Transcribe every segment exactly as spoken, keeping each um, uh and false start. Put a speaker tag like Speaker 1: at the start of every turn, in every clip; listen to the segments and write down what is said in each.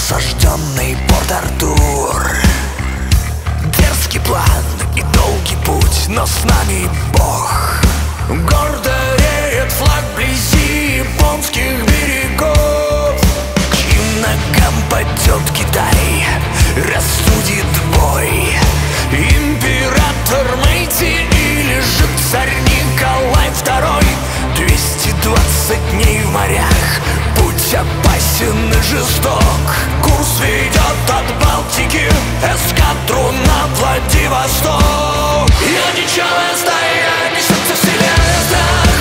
Speaker 1: осажденный Порт-Артур. Дерзкий план и долгий путь, но с нами Бог. Гордо реет флаг вблизи японских берегов. К чьим ногам падет Китай, рассудит бой. Император Мэйдзи или же царь Николай Второй. Двести двадцать дней в морях, путь опасен и жесток. Курс ведет от Балтики эскадру на Владивосток. Я дичавая стая, несется вселенная страх.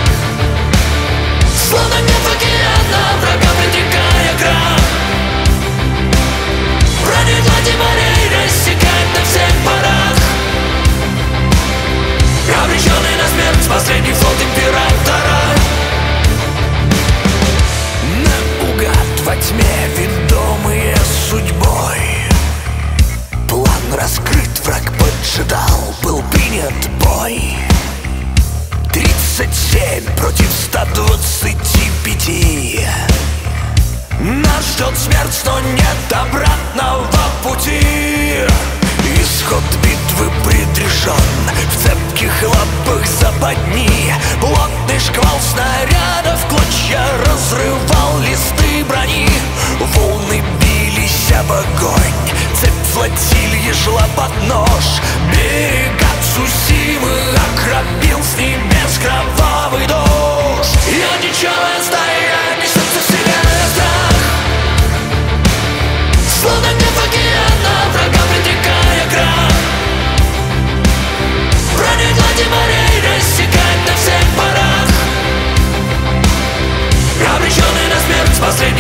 Speaker 1: Словно нет океана, врага предрекая крах. Брони глади морей рассекает на всех парах. Обреченный на смерть последний флот императора. Наугад во тьме, ведомые судьбой. План раскрыт, враг поджидал, был принят бой. Тридцать семь против ста двадцати пяти. Нас ждет смерть, но нет обратного пути. Исход битвы предрешен, в цепких лапах западни. Плотный шквал снарядов клочья разрывал листы брони. Волны бились об огонь, цепь флотильи шла под нож. Берега Цусимы окропил с небес кровавый дождь. Я дичавая стая, несется вселенная страх. Словно нет океана, врага предрекая крах. Броня глади морей рассекает на всех парах. Обреченный на смерть последний